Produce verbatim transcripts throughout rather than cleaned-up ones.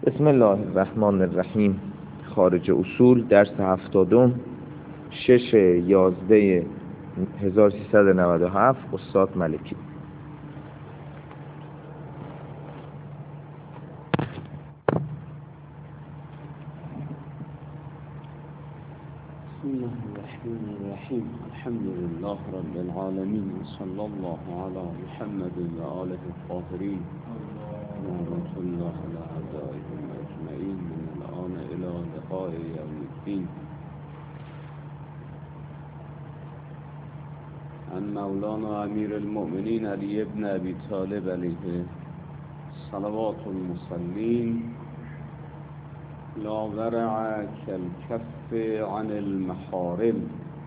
بسم الله الرحمن الرحیم. خارج اصول درس هفتادم، شش یازده هزار و سیصد و نود و هفت، استاد ملکی. بسم الله الرحمن الرحیم. الحمد لله رب العالمین و صلی الله علی محمد و آله الطاهرین رحمت الله علی اعدائهم اجمعین من الآن الی لقاء یوم الدین. عن مولانا امیر المؤمنین علی ابن ابی طالب علیه صلوات المصلین: لا ورع كالكف عن المحارم.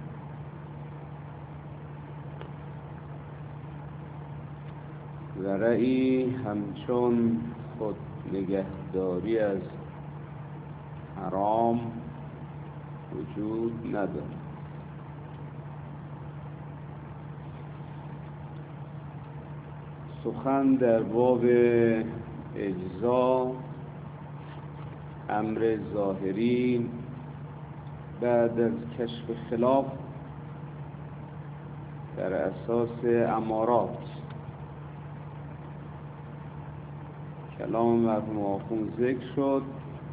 ورعی همچون خود نگهداری از حرام وجود ندارد. سخن در باب اجزا، امر ظاهری بعد از کشف خلاف در اساس امارات. کلام مرحوم آخوند ذکر شد.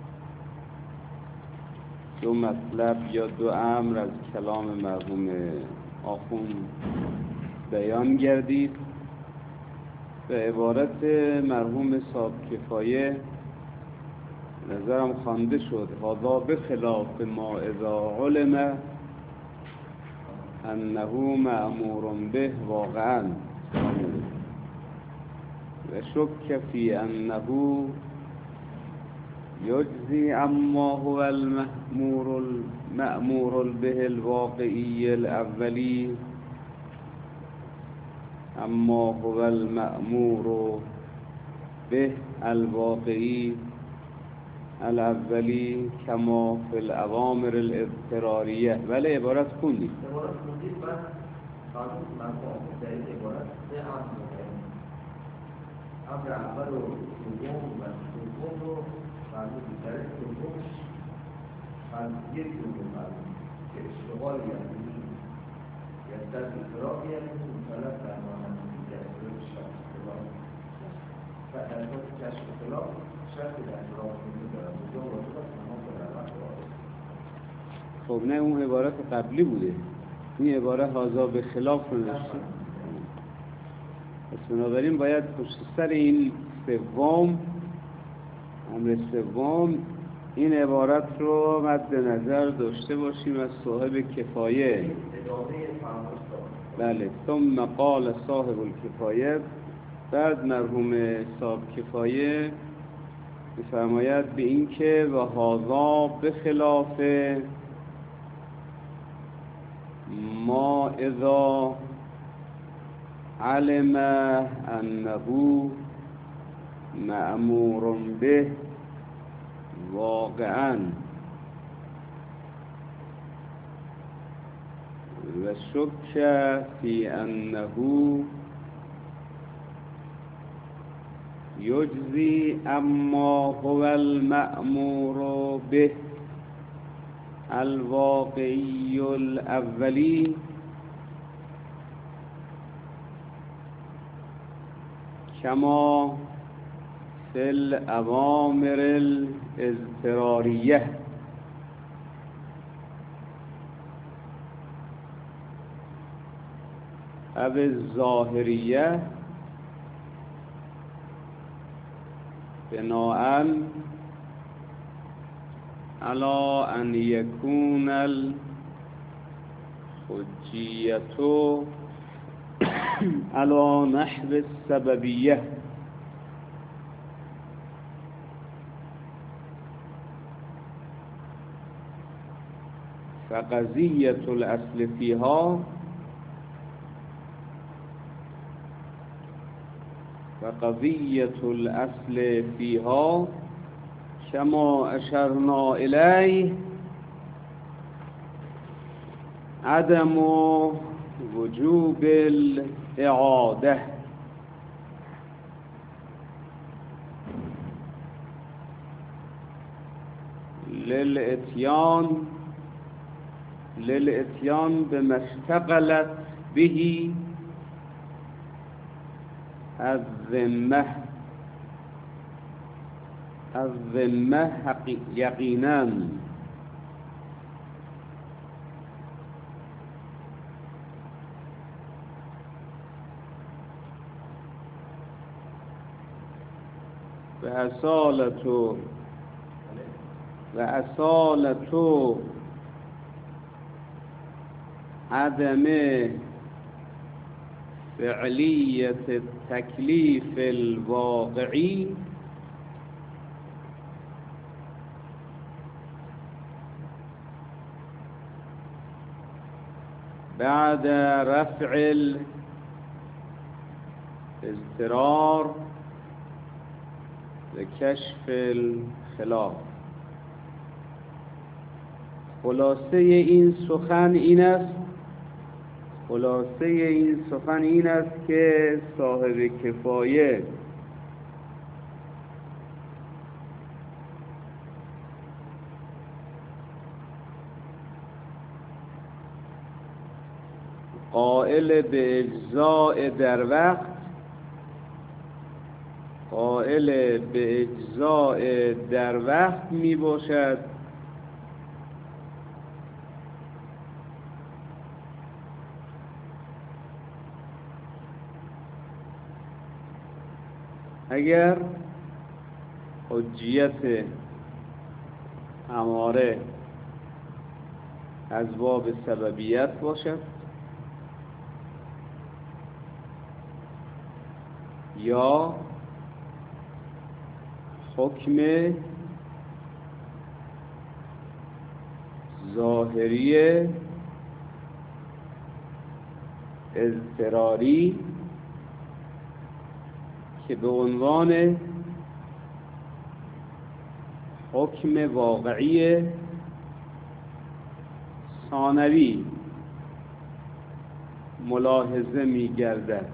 دو مطلب یا دو امر از کلام مرحوم آخوند بیان گردید. به عبارت مرحوم صاحب کفایه نظرم خوانده شد: هذا بخلاف ما اذا علم انه مأمور به واقعا و شک فی انه یجزی اما هو المأمور المأمور به الواقعی الاولی اما هو المأمور به الواقعی الاولی کما فی الاوامر الاضطراریه. ولی عبارت خوندید عبارت خوندید بعد قانون مفهوم در این عبارت سه امر مهم. امر اول و دوم و سوم رو قانون در دوم از یک دوم قانون که اشتغال یعنی یا در اضطراری یعنی مطلب در مانندی در صورت شخص خلاف و در صورت کشف خلاف شخص در خلاف خب نه، اون عبارت قبلی بوده. این عبارت هازا به خلاف رو نشد. پس بنابراین باید پشت سر این سوم، امر سوم، این عبارت رو مد نظر داشته باشیم از صاحب کفایه. بله. ثم قال صاحب الکفایه، بعد مرحوم صاحب کفایه می‌فرماید به این که و هذا به خلاف ما اذا علم انه مأمور به واقعا و شک فی انه یجزی اما هو المأمور به الواقعی الاولی کما فی الاوامر الاضطراریه. او الظاهریه بناءً على ان يكون الحجیة على نحو السببیه فقضیة الاصل فيها فقضیة الاصل فيها كما اشرنا الیه عدم وجوب الاعاده. للاتیان للاتیان به مشتغلت بهی از ذمه از ذمه یقینا و اصالتو و اصالتو عدم فعلیت التکلیف الواقعی بعد رفع الاضطرار و کشف الخلاف. خلاصه این سخن این است خلاصه این سخن این است که صاحب کفایه قائل به اجزاء در وقت قائل به اجزاء در وقت می باشد اگر حجیت اماره از باب سببیت باشد یا حکم ظاهری اضطراری که به عنوان حکم واقعی ثانوی ملاحظه می گردد.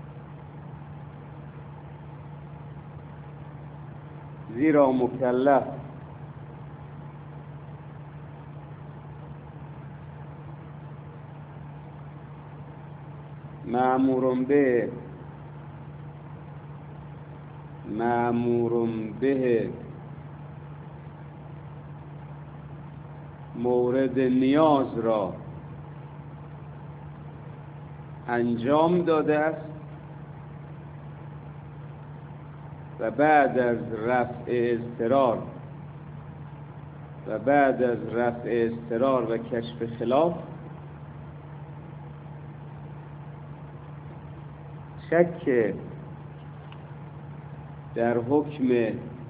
زیرا مکلف مأمور به مأمور به مورد نیاز را انجام داده است و بعد از رفع اضطرار و بعد از رفع اضطرار و کشف خلاف شک در حکم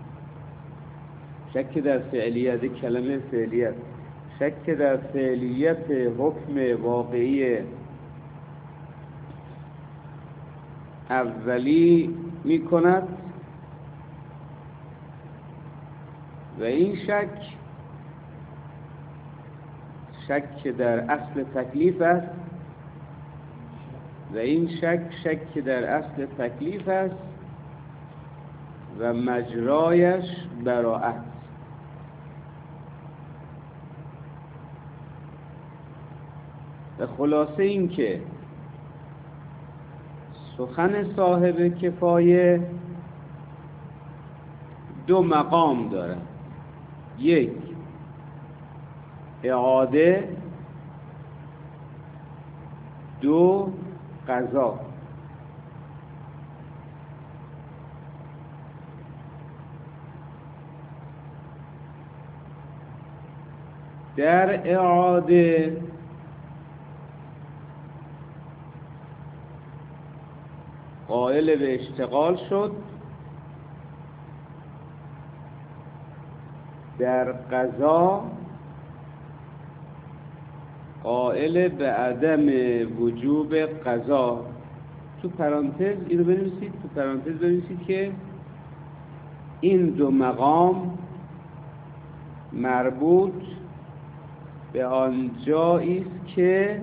شک در فعلیت کلمه فعلیت شک در فعلیت حکم واقعی اولی می کند و این شک شک در اصل تکلیف است و این شک شک در اصل تکلیف است و مجرایش براءت. و خلاصه این که سخن صاحب کفایه دو مقام دارد، یک اعاده، دو قضا. در اعاده قائل به اشتغال شد، در قضا قائل به عدم وجوب قضا. تو پرانتز اینو بنویسید تو پرانتز بنویسید که این دو مقام مربوط به آن جایی است که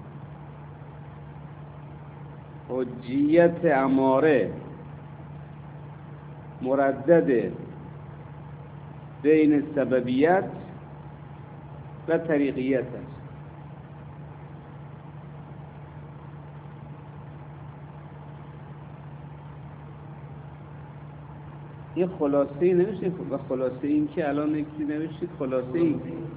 حجیت اماره مردد بین سببیت و طریقیت است. یه خلاصه ای نوشتید و خلاصه این که الان یکی نوشتید خلاصه ای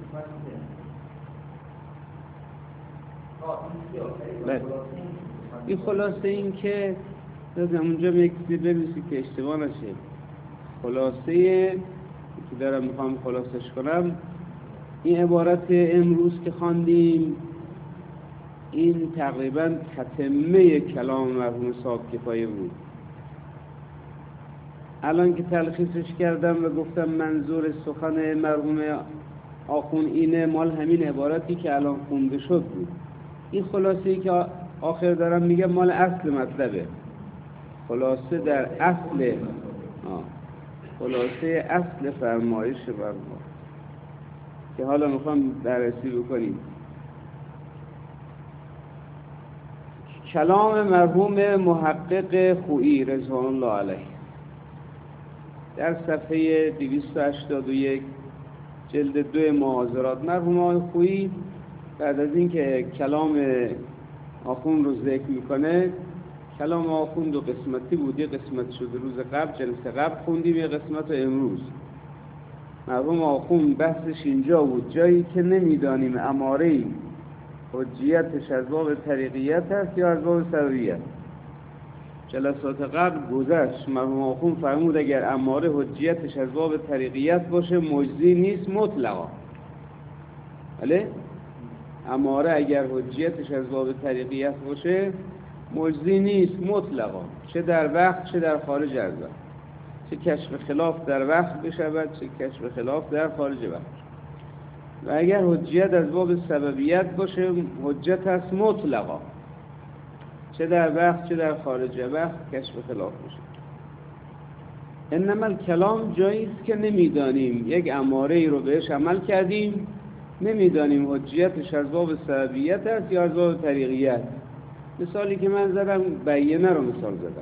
بله. این خلاصه این که لازم اونجا یک چیزی بنویسید که اشتباه نشه. خلاصه که دارم میخوام خلاصش کنم این عبارت امروز که خواندیم این تقریبا تتمه کلام مرحوم صاحب کفایه بود. الان که تلخیصش کردم و گفتم منظور سخن مرحوم آخون اینه، مال همین عبارتی که الان خونده شد بود. این خلاصه‌ای که آخر دارم میگم مال اصل مطلبه. خلاصه در اصل آه. خلاصه اصل فرمایش مرحوم که حالا میخوام بررسی بکنیم. کلام مرحوم محقق خویی رضوان الله علیه در صفحه دویست و هشتاد و یک جلد دو محاضرات. مرحوم خویی بعد از اینکه کلام آخون رو ذکر میکنه، کلام آخون دو قسمتی بود، یه قسمت شده روز قبل جلسه قبل خوندیم، یه قسمت امروز. مرحوم آخون بحثش اینجا بود، جایی که نمیدانیم اماره حجیتش از باب طریقیت هست یا از باب سببیت. جلسات قبل گذشت مرحوم آخون فرمود اگر اماره حجیتش از باب طریقیت باشه مجزی نیست مطلقا. بله؟ اماره اگر حجیتش از باب طریقیت باشه مجزی نیست مطلقا، چه در وقت چه در خارج از وقت، چه کشف خلاف در وقت بشود چه کشف خلاف در خارج وقت. و اگر حجیت از باب سببیت باشه حجت هست مطلقا، چه در وقت چه در خارج وقت کشف خلاف باشه. انما الکلام جایی است که نمیدانیم یک اماره ای رو بهش عمل کردیم، نمیدانیم حجیتش از باب سببیت است یا از باب طریقیت. مثالی که من زدم بیینه رو مثال زدم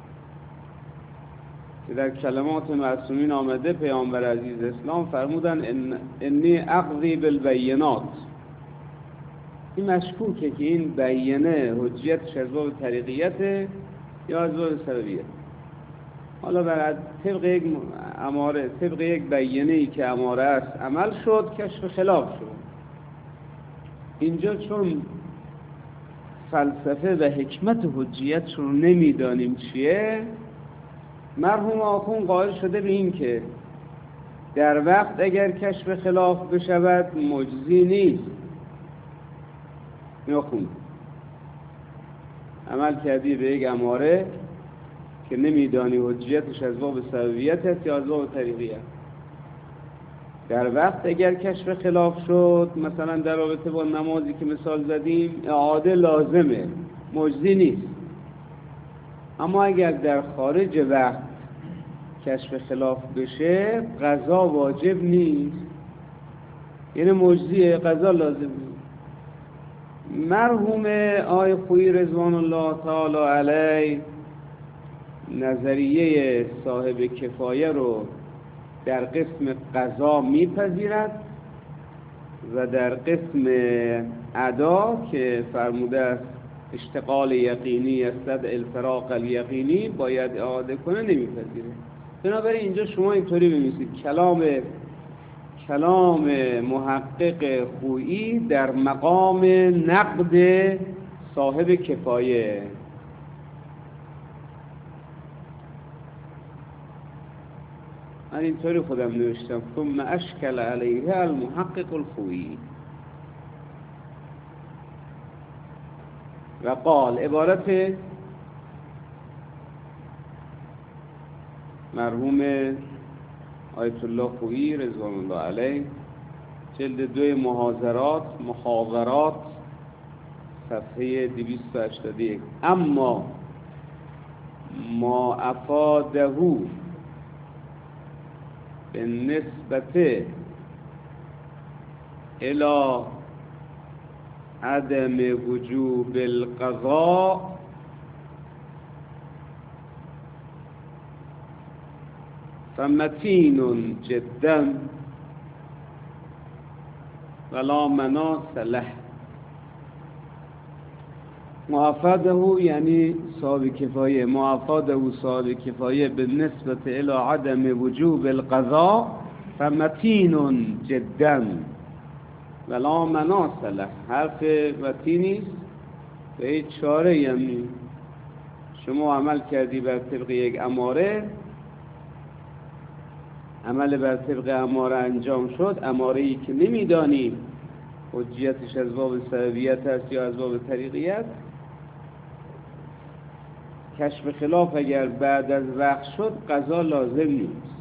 که در کلمات معصومین آمده. پیامبر عزیز اسلام فرمودن ان انی اقضی بالبینات. این مشکوکه که این بیینه حجیتش از باب طریقیت یا از باب سببیت. حالا بر طبق یک اماره، طبق یک بیینه‌ای که اماره است عمل شد کشف خلاف شد. اینجا چون فلسفه و حکمت حجیت رو نمیدانیم چیه، مرحوم آخون قائل شده به این که در وقت اگر کشف خلاف بشود مجزی نیست. میخون عمل کردی به یک اماره که نمیدانی حجیتش از باب سببیت است یا از باب طریقیت. در وقت اگر کشف خلاف شد، مثلا در رابطه با نمازی که مثال زدیم اعاده لازمه مجزی نیست. اما اگر در خارج وقت کشف خلاف بشه قضا واجب نیست، یعنی مجزیه، قضا لازم نیست. مرحوم آقای خویی رضوان الله تعالی علیه نظریه صاحب کفایه رو در قسم قضا میپذیرد و در قسم ادا که فرموده است اشتغال یقینی است الفراق الیقینی باید اعاده کنه نمیپذیره. بنابراین اینجا شما اینطوری بنویسید کلام کلام محقق خویی در مقام نقد صاحب کفایه. من اینطوری خودم نوشتم ثم اشکل علیه المحقق الخویی و قال. عبارت مرحوم آیت الله خویی رضوان الله علیه جلد دو محاضرات محاورات صفحه دویست و هشتاد و یک. اما ما افاده به نسبت الى عدم وجوب القضاء فمتین جدا ولا مناص له. معفده یعنی صاحب کفایه، معفده صاحب کفایه بالنسبة الى عدم وجوب القضاء فمتین جدا ولا مناص له. حرف متینی به هیچ چاره یعنی شما عمل کردی بر طبق یک اماره، عمل بر طبق اماره انجام شد، اماره ای که نمیدانی حجیتش از باب سببیت است یا از باب طریقیت، کشف خلاف اگر بعد از وقت شد قضا لازم نیست.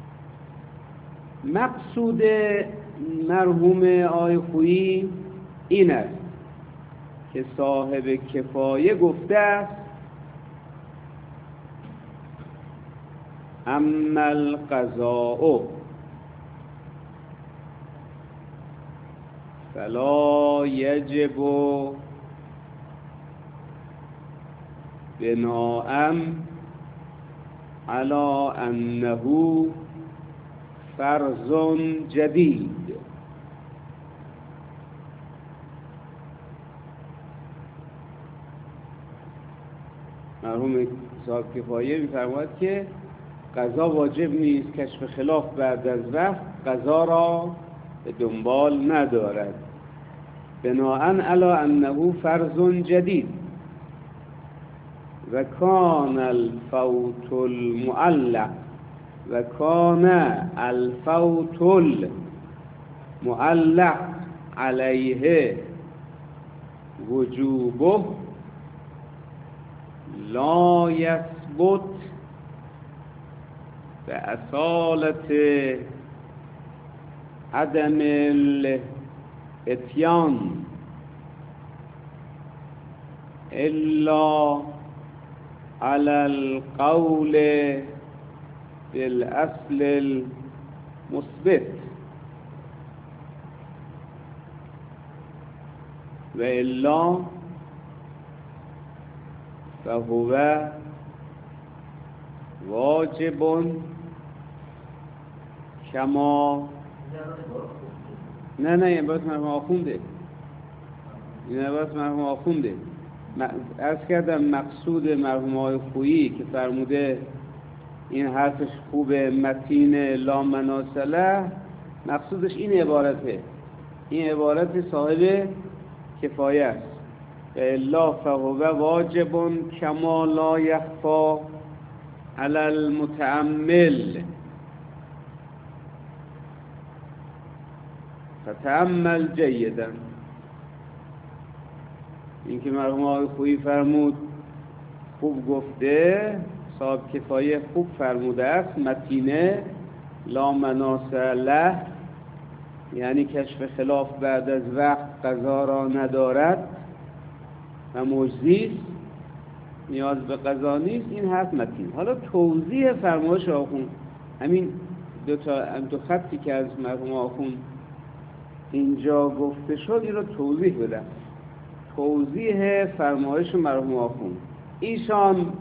مقصود مرحوم آقای خویی این است که صاحب کفایه گفته است اما القضاء فلا یجب بناء على انه فرض جدید. مرحوم صاحب کفایه می‌فرماید که قضا واجب نیست، کشف خلاف بعد از وقت قضا را به دنبال ندارد، بناء علی انه فرض جدید و کان الفوت المعلق و کان الفوت المعلق علیه وجوبه لا یثبت به اصالت عدم الاتیان الا على القول بالاصل المثبت و الا فهو واجب کما نه نه این باید مرحوم آخونده این باید مرحوم آخونده عرض کردم مقصود مرحوم آقای خویی که فرموده این حرفش خوبه متین لا مناص له، مقصودش این عبارته، این عبارت صاحب کفایه است. الا فهو واجب کما لا یخفا علی المتأمل فتأمل جیدا. این که مرحوم آقای خویی فرمود خوب گفته، صاحب کفایه خوب فرموده است، متینه لا مناص له یعنی کشف خلاف بعد از وقت قضا را ندارد و مجزی است، نیاز به قضا نیست، این حرف متین. حالا توضیح فرمایش آخوند، همین دو تا دو خطی که از مرحوم آخوند اینجا گفته شد این رو توضیح بدم. توضیح فرمایش مرحوم آخوند، ایشان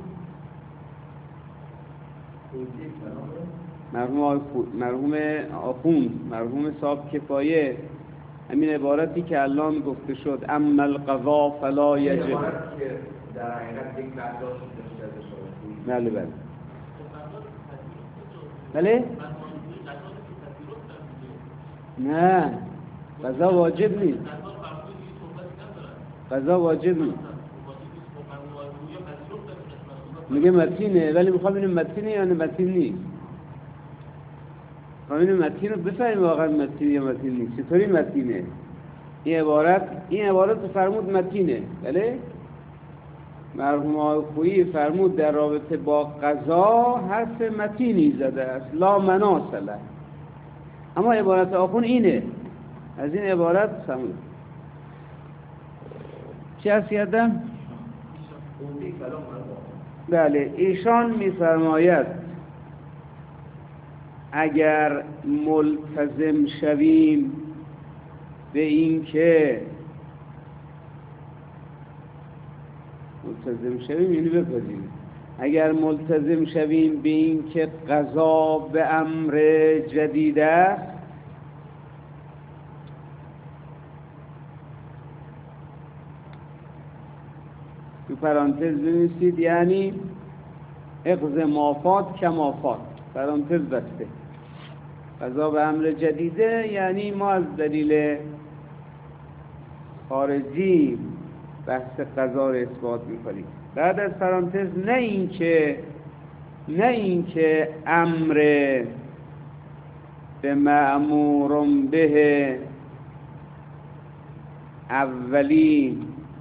مرحوم مرحوم آخوند مرحوم صاحب کفایه همین عبارتی که الان گفته شد اما القضا فلا یجب، عبارت که در حقیقت یک برداشت داشته بله بله بله نه قضا واجب نیست، قضا واجب نیست، میگه متینه ولی میخوام ببینیم متینه یا متین نیست، میخوام ببینیم متین رو بفهمیم واقعا متینه یا متین نیست. چطوری متینه؟ این عبارت این عبارت فرمود متینه، بله مرحوم آقای خویی فرمود در رابطه با قضا حرف متینی زده است لا مناص له، اما عبارت آخون اینه، از این عبارت فرمود چی هست یادم؟ بله ایشان میفرماید اگر ملتزم شویم به این که ملتزم شویم یعنی بپذیریم، اگر ملتزم شویم به این که قضا به امر جدید است، تو پرانتز بنویسید یعنی اقض مافات کمافات، پرانتز بسته. قضا به امر جدیده یعنی ما از دلیل خارجی بحث قضا رو اثبات میکنیم. بعد از پرانتز نه این که نه این که امر به مأمور به اولی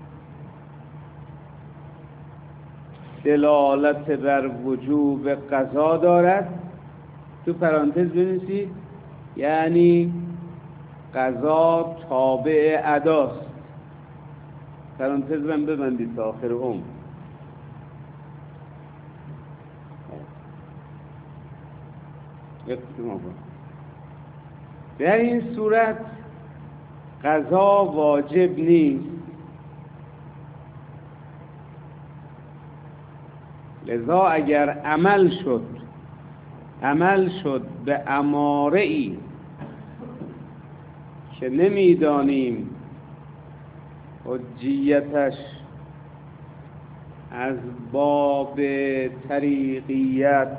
دلالت بر وجوب قضا دارد، تو پرانتز بنویسید یعنی قضا تابع اداست. پرانتز من ببندید تا آخر عمر. در این صورت قضا واجب نیست، لذا اگر عمل شد عمل شد به اماره ای که نمیدانیم حجیتش از باب طریقیت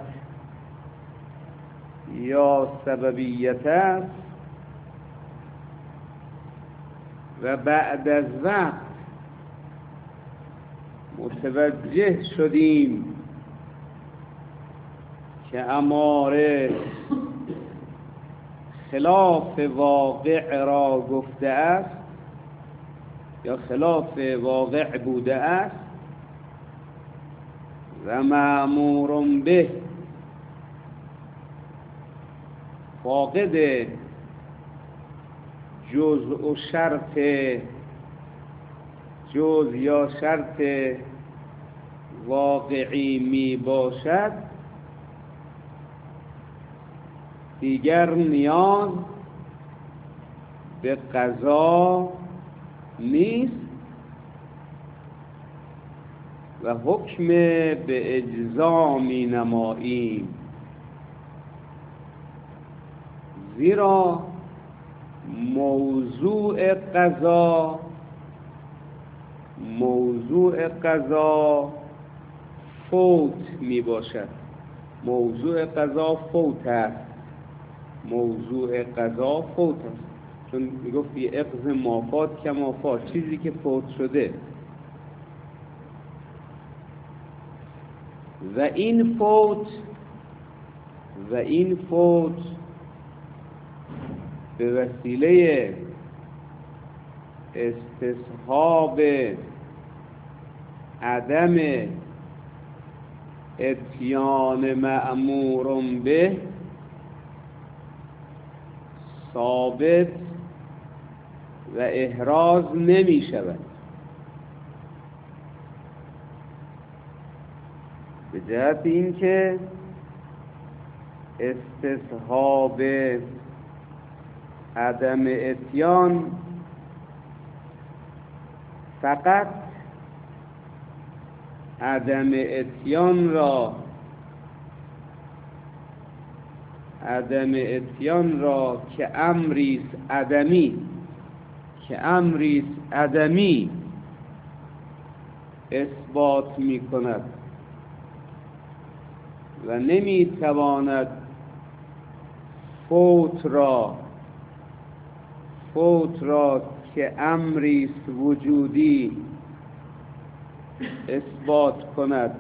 یا سببیت است و بعد از وقت متوجه شدیم که اماره خلاف واقع را گفته است یا خلاف واقع بوده است و مأمور به فاقد جزء و شرط جزء یا شرط واقعی می باشد، دیگر نیاز به قضا نیست و حکم به اجزا می نماییم، زیرا موضوع قضا موضوع قضا فوت می باشد. موضوع قضا فوت است موضوع قضا فوت است چون میگفتی اقض مافات کمافات، چیزی که فوت شده. و این فوت و این فوت به وسیله استصحاب عدم اتیان مأمور به ثابت و احراز نمی شود، به جهت اینکه استصحاب عدم اتیان فقط عدم اتیان را عدم اتیان را که امریست عدمی که امریست عدمی اثبات می کند و نمی تواند فوت را فوت را که امریست وجودی اثبات کند،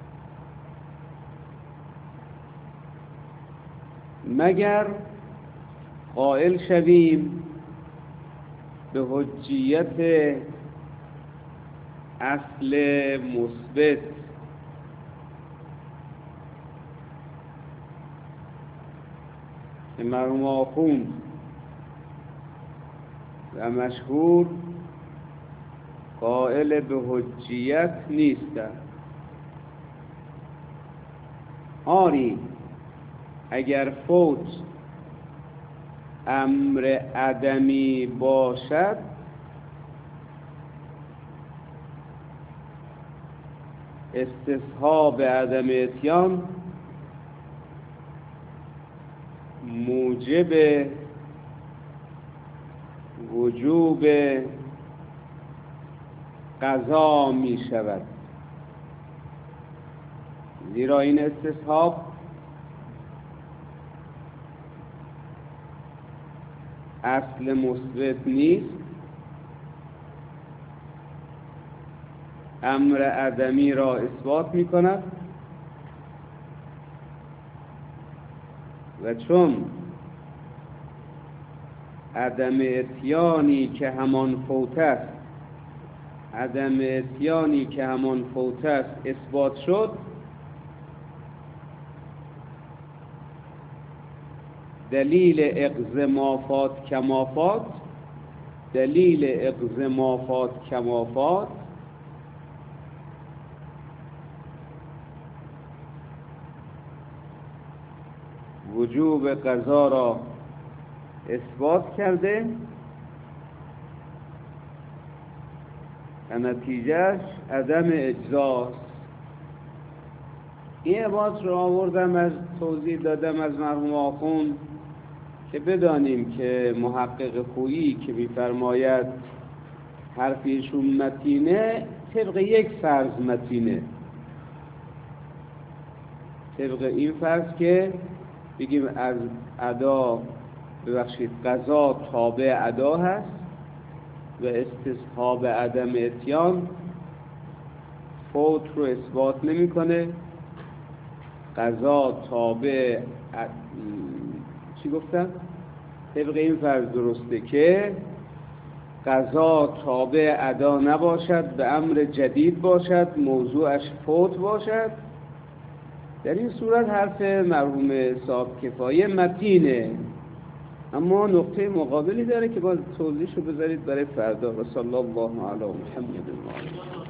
مگر قائل شویم به حجیت اصل مثبت که مرحوم آخوند و مشهور قائل به حجیت نیستند. آری اگر فوت امر عدمی باشد استصحاب عدم اتیان موجب وجوب قضا می شود، زیرا این استصحاب اصل مثبت نیست، امر عدمی را اثبات می کند و چون عدم اتیانی که همان فوت است عدم اتیانی که همان فوت است اثبات شد، دلیل اغض مافات کمافات دلیل اغض مافات کمافات وجوب قضا را اثبات کرده و نتیجهش عدم اجزاست. این عبارت رو آوردم از توضیح دادم از مرحوم آخوند که بدانیم که محقق خویی که می‌فرماید حرفیشون متینه، طبق یک فرض متینه، طبق این فرض که بگیم از ادا ببخشید قضا تابع ادا هست و استصحاب عدم اتیان فوت رو اثبات نمی‌کنه، قضا تابع ا... چی گفتم؟ طبق این فرض درسته که قضا تابع ادا نباشد، به امر جدید باشد، موضوعش فوت باشد. در این صورت حرف مرحوم صاحب کفایه متینه، اما نقطه مقابلی داره که باز توضیحشو بذارید برای فردا. و صلی الله علی محمد و آله.